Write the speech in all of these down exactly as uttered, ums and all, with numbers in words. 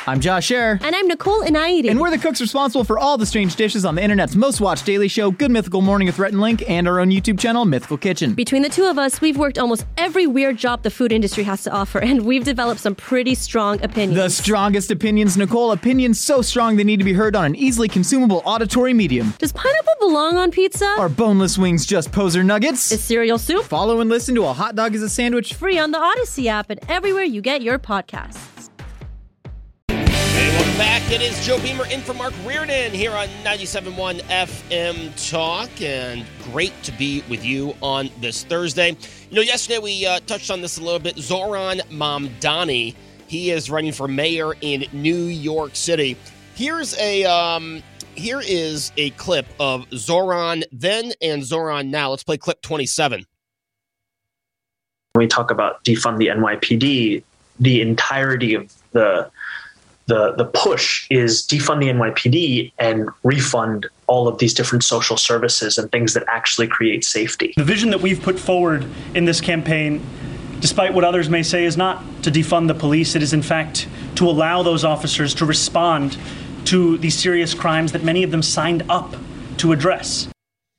I'm Josh Scherer. And I'm Nicole Inaidi. And we're the cooks responsible for all the strange dishes on the internet's most watched daily show, Good Mythical Morning with Rhett and Link, and our own YouTube channel, Mythical Kitchen. Between the two of us, we've worked almost every weird job the food industry has to offer, and we've developed some pretty strong opinions. The strongest opinions, Nicole. Opinions so strong they need to be heard on an easily consumable auditory medium. Does pineapple belong on pizza? Are boneless wings just poser nuggets? Is cereal soup? Follow and listen to A Hot Dog is a Sandwich. Free on the Odyssey app and everywhere you get your podcasts. Hey, welcome back. It is Joe Beamer in for Mark Reardon here on ninety-seven point one F M Talk, and great to be with you on this Thursday. You know, yesterday we uh, touched on this a little bit. Zohran Mamdani, he is running for mayor in New York City. Here's a um, here is a clip of Zohran then and Zohran now. Let's play clip twenty-seven. When we talk about defund the N Y P D, the entirety of the The the push is defund the N Y P D and refund all of these different social services and things that actually create safety. The vision that we've put forward in this campaign, despite what others may say, is not to defund the police. It is, in fact, to allow those officers to respond to these serious crimes that many of them signed up to address.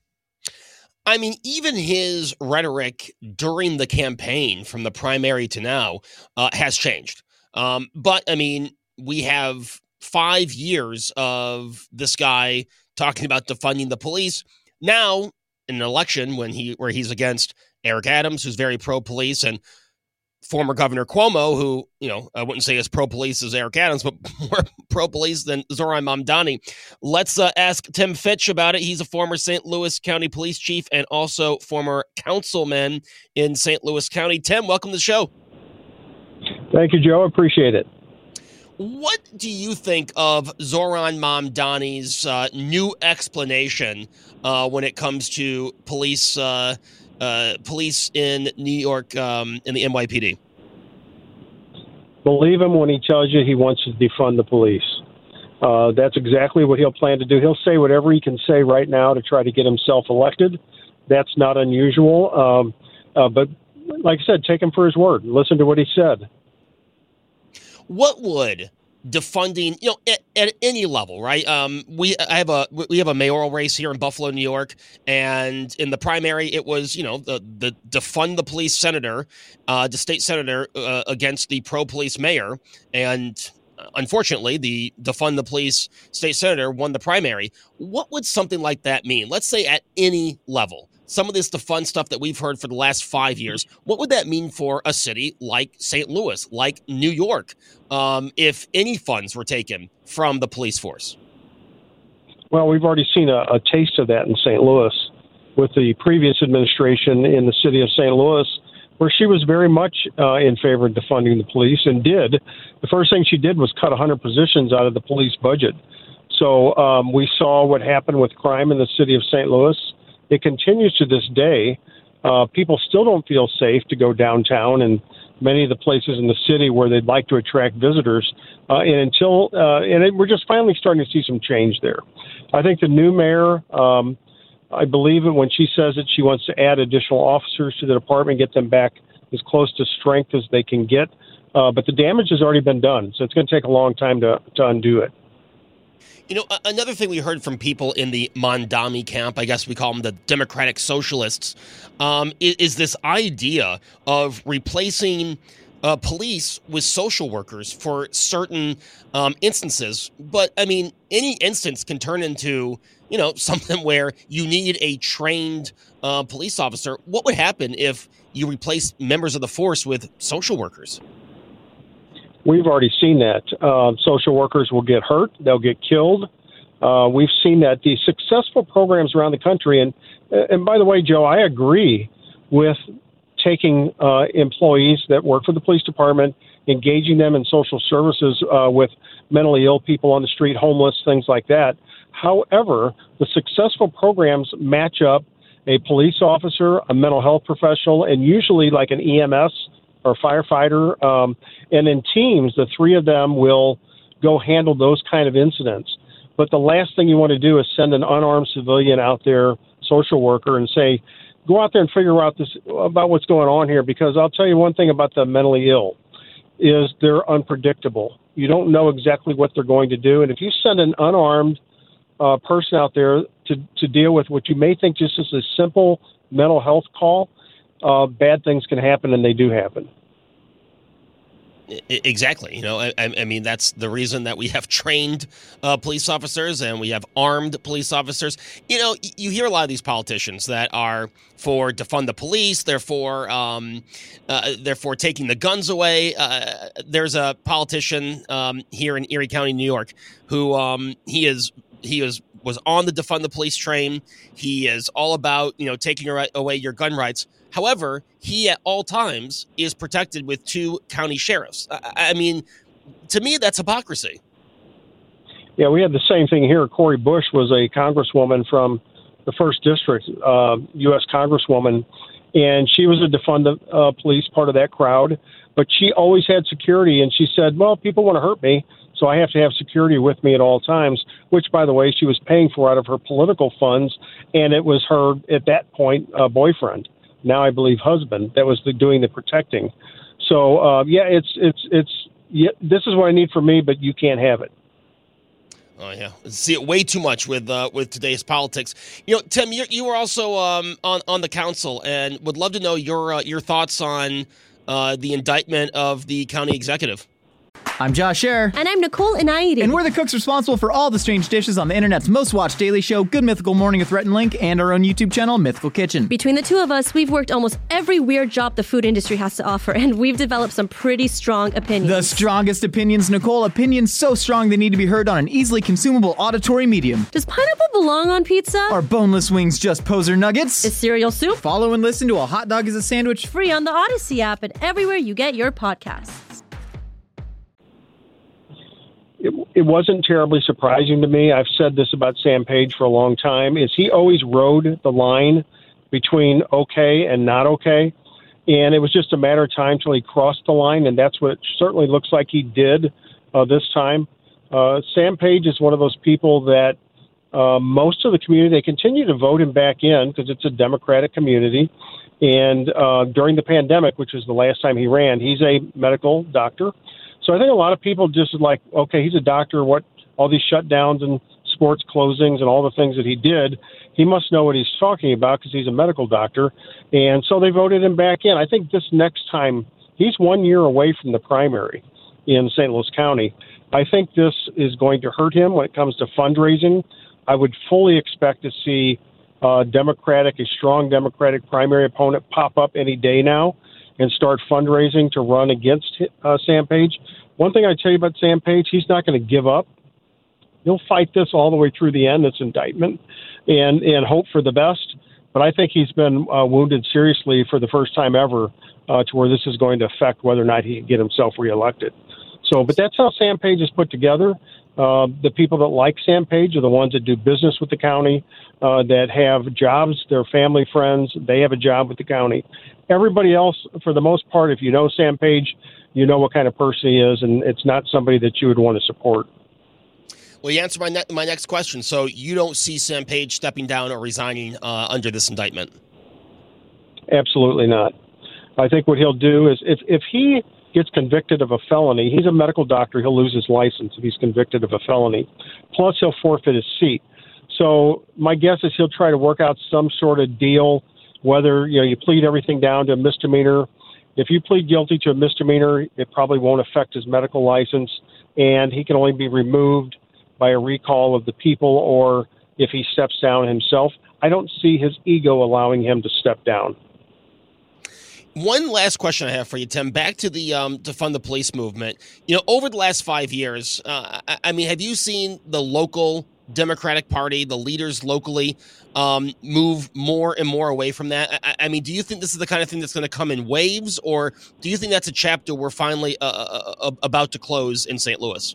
I mean, even his rhetoric during the campaign from the primary to now uh, has changed. Um, but, I mean, we have five years of this guy talking about defunding the police. Now, in an election when he where he's against Eric Adams, who's very pro-police, and former Governor Cuomo, who, you know, I wouldn't say as pro-police as Eric Adams, but more pro-police than Zohran Mamdani. Let's uh, ask Tim Fitch about it. He's a former Saint Louis County police chief and also former councilman in Saint Louis County. Tim, welcome to the show. Thank you, Joe. Appreciate it. What do you think of Zohran Mamdani's uh, new explanation uh, when it comes to police uh, uh, police in New York, um, in the N Y P D? Believe him when he tells you he wants to defund the police. Uh, that's exactly what he'll plan to do. He'll say whatever he can say right now to try to get himself elected. That's not unusual. Um, uh, but like I said, take him for his word. Listen to what he said. What would defunding, you know, at, at any level, right? Um, we I have a we have a mayoral race here in Buffalo, New York, and in the primary, it was, you know, the the defund the police senator, uh, the state senator uh, against the pro police mayor, and unfortunately, the defund the police state senator won the primary. What would something like that mean? Let's say at any level. Some of this defund stuff that we've heard for the last five years, what would that mean for a city like Saint Louis, like New York, um, if any funds were taken from the police force? Well, we've already seen a, a taste of that in Saint Louis with the previous administration in the city of Saint Louis, where she was very much uh, in favor of defunding the police and did. The first thing she did was cut one hundred positions out of the police budget. So um, we saw what happened with crime in the city of Saint Louis. It continues to this day. Uh, people still don't feel safe to go downtown and many of the places in the city where they'd like to attract visitors. Uh, and until uh, and it, we're just finally starting to see some change there. I think the new mayor, um, I believe it when she says that she wants to add additional officers to the department, get them back as close to strength as they can get. Uh, but the damage has already been done, so it's going to take a long time to, to undo it. You know, another thing we heard from people in the Mamdani camp, I guess we call them the Democratic Socialists, um, is, is this idea of replacing uh, police with social workers for certain um, instances. But, I mean, any instance can turn into, you know, something where you need a trained uh, police officer. What would happen if you replace members of the force with social workers? We've already seen that. Uh, social workers will get hurt. They'll get killed. Uh, we've seen that. The successful programs around the country, and and by the way, Joe, I agree with taking uh, employees that work for the police department, engaging them in social services uh, with mentally ill people on the street, homeless, things like that. However, the successful programs match up a police officer, a mental health professional, and usually like an E M S or firefighter, um, and in teams, the three of them will go handle those kind of incidents. But the last thing you want to do is send an unarmed civilian out there, social worker, and say, go out there and figure out this about what's going on here, because I'll tell you one thing about the mentally ill is they're unpredictable. You don't know exactly what they're going to do. And if you send an unarmed uh, person out there to, to deal with what you may think just is a simple mental health call, uh, bad things can happen, and they do happen. Exactly. You know, I, I mean, that's the reason that we have trained uh, police officers and we have armed police officers. You know, you hear a lot of these politicians that are for defund the police. They're for, um, uh, they're for taking the guns away. Uh, there's a politician um, here in Erie County, New York, who um, he is he is was on the defund the police train. He is all about, you know, taking away your gun rights. However, he at all times is protected with two county sheriffs. I, I mean, to me, that's hypocrisy. Yeah, we had the same thing here. Cori Bush was a congresswoman from the first district, uh, U S congresswoman, and she was a defund the uh, police part of that crowd. But she always had security, and she said, well, people want to hurt me, so I have to have security with me at all times, which, by the way, she was paying for out of her political funds, and it was her, at that point, uh, boyfriend. Now I believe husband, that was the, doing the protecting. So, uh, yeah, it's, it's, it's, yeah, this is what I need for me, but you can't have it. Oh, yeah. See it way too much with uh, with today's politics. You know, Tim, you you were also um, on, on the council, and would love to know your, uh, your thoughts on uh, the indictment of the county executive. I'm Josh Scherer. And I'm Nicole Inaidi. And we're the cooks responsible for all the strange dishes on the internet's most watched daily show, Good Mythical Morning with Rhett and Link, and our own YouTube channel, Mythical Kitchen. Between the two of us, we've worked almost every weird job the food industry has to offer, and we've developed some pretty strong opinions. The strongest opinions, Nicole. Opinions so strong they need to be heard on an easily consumable auditory medium. Does pineapple belong on pizza? Are boneless wings just poser nuggets? Is cereal soup? Follow and listen to A Hot Dog is a Sandwich. Free on the Odyssey app and everywhere you get your podcasts. It, it wasn't terribly surprising to me. I've said this about Sam Page for a long time, is he always rode the line between okay and not okay. And it was just a matter of time till he crossed the line, and that's what it certainly looks like he did uh, this time. Uh, Sam Page is one of those people that uh, most of the community, they continue to vote him back in because it's a Democratic community. And uh, during the pandemic, which was the last time he ran, he's a medical doctor. So I think a lot of people just like, okay, he's a doctor. What all these shutdowns and sports closings and all the things that he did, he must know what he's talking about because he's a medical doctor. And so they voted him back in. I think this next time, he's one year away from the primary in Saint Louis County. I think this is going to hurt him when it comes to fundraising. I would fully expect to see uh, Democratic, a strong Democratic primary opponent pop up any day now and start fundraising to run against uh, Sam Page. One thing I tell you about Sam Page, he's not going to give up. He'll fight this all the way through the end, this indictment, and, and hope for the best. But I think he's been uh, wounded seriously for the first time ever uh, to where this is going to affect whether or not he can get himself reelected. So, but that's how Sam Page is put together. Uh, the people that like Sam Page are the ones that do business with the county, uh, that have jobs, they're family friends, they have a job with the county. Everybody else, for the most part, if you know Sam Page, you know what kind of person he is, and it's not somebody that you would want to support. Well, you answered my, ne- my next question. So you don't see Sam Page stepping down or resigning uh, under this indictment? Absolutely not. I think what he'll do is if, if he gets convicted of a felony, he's a medical doctor, he'll lose his license if he's convicted of a felony. Plus, he'll forfeit his seat. So my guess is he'll try to work out some sort of deal, whether you know you plead everything down to a misdemeanor. If you plead guilty to a misdemeanor, it probably won't affect his medical license, and he can only be removed by a recall of the people or if he steps down himself. I don't see his ego allowing him to step down. One last question I have for you, Tim. Back to the um, defund the police movement. You know, over the last five years, uh, I, I mean, have you seen the local Democratic Party, the leaders locally, um, move more and more away from that? I, I mean, do you think this is the kind of thing that's going to come in waves, or do you think that's a chapter we're finally uh, uh, about to close in Saint Louis?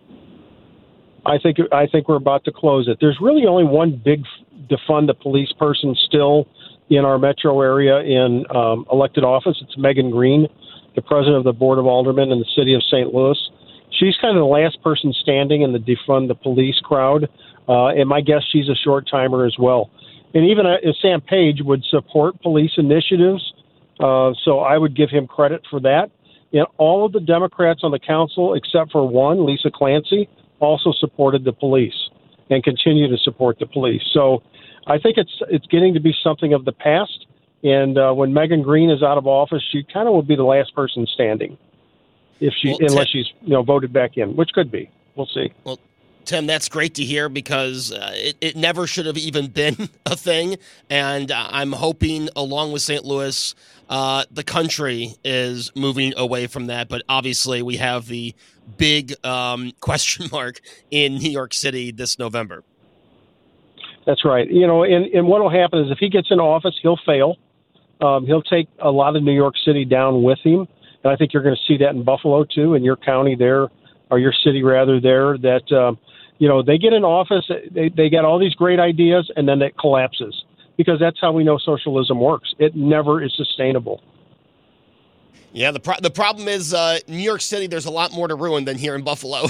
I think I think we're about to close it. There's really only one big defund the police person still in our metro area in um, elected office. It's Megan Green, the president of the Board of Aldermen in the city of Saint Louis. She's kind of the last person standing in the defund the police crowd, uh, and my guess she's a short timer as well. And even uh, Sam Page would support police initiatives, uh, so I would give him credit for that. And all of the Democrats on the council, except for one, Lisa Clancy, also supported the police and continue to support the police. So I think it's it's getting to be something of the past. And uh, when Megan Green is out of office, she kind of will be the last person standing, if she well, unless Tim, she's you know voted back in, which could be. We'll see. Well, Tim, that's great to hear because uh, it, it never should have even been a thing. And uh, I'm hoping, along with Saint Louis, uh, the country is moving away from that. But obviously, we have the big um, question mark in New York City this November. That's right. You know, and, and what will happen is if he gets in office, he'll fail. Um, he'll take a lot of New York City down with him. And I think you're going to see that in Buffalo, too, in your county there, or your city, rather, there, that, um, you know, they get in office, they, they get all these great ideas, and then it collapses. Because that's how we know socialism works. It never is sustainable. Yeah, the pro- the problem is uh, New York City, there's a lot more to ruin than here in Buffalo.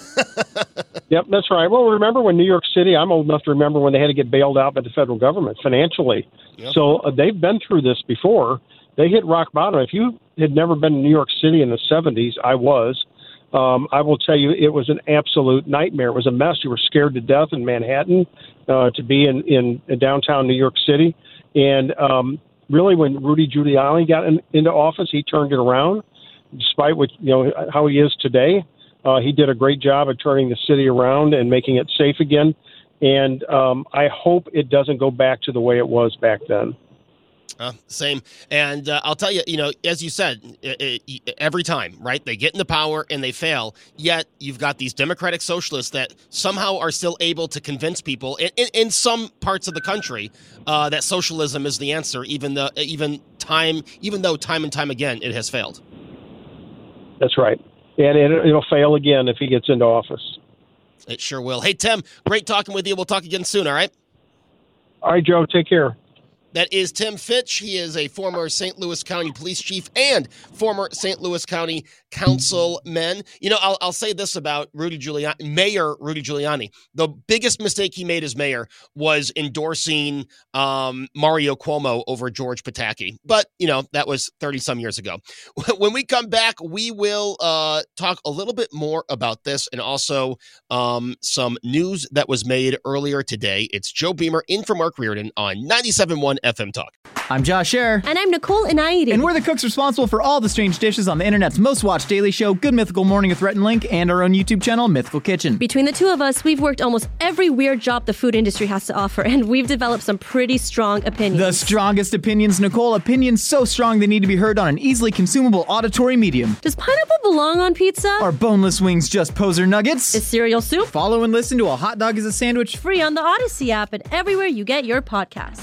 Yep, that's right. Well, remember when New York City, I'm old enough to remember when they had to get bailed out by the federal government financially. Yep. So uh, they've been through this before. They hit rock bottom. If you had never been in New York City in the seventies, I was. Um, I will tell you, it was an absolute nightmare. It was a mess. You were scared to death in Manhattan uh, to be in, in, in downtown New York City. And um, really, when Rudy Giuliani got in, into office, he turned it around. Despite what you know how he is today, uh, he did a great job of turning the city around and making it safe again. And um, I hope it doesn't go back to the way it was back then. Uh, same. And uh, I'll tell you, you know, as you said, it, it, every time, right, they get into power and they fail, yet you've got these democratic socialists that somehow are still able to convince people in, in, in some parts of the country uh, that socialism is the answer, even though, even time, even though time and time again it has failed. That's right. And it, it'll fail again if he gets into office. It sure will. Hey, Tim, great talking with you. We'll talk again soon, all right? All right, Joe, take care. That is Tim Fitch. He is a former Saint Louis County police chief and former Saint Louis County councilman. You know, I'll, I'll say this about Rudy Giuliani, Mayor Rudy Giuliani. The biggest mistake he made as mayor was endorsing um, Mario Cuomo over George Pataki. But, you know, that was thirty-some years ago. When we come back, we will uh, talk a little bit more about this and also um, some news that was made earlier today. It's Joe Beamer in for Mark Reardon on ninety-seven point one F M Talk. I'm Josh Scherer. And I'm Nicole Inaidi. And we're the cooks responsible for all the strange dishes on the internet's most watched daily show, Good Mythical Morning with Rhett and Link, and our own YouTube channel, Mythical Kitchen. Between the two of us, we've worked almost every weird job the food industry has to offer, and we've developed some pretty strong opinions. The strongest opinions, Nicole. Opinions so strong they need to be heard on an easily consumable auditory medium. Does pineapple belong on pizza? Are boneless wings just poser nuggets? Is cereal soup? Follow and listen to A Hot Dog is a Sandwich Free on the Odyssey app and everywhere you get your podcasts.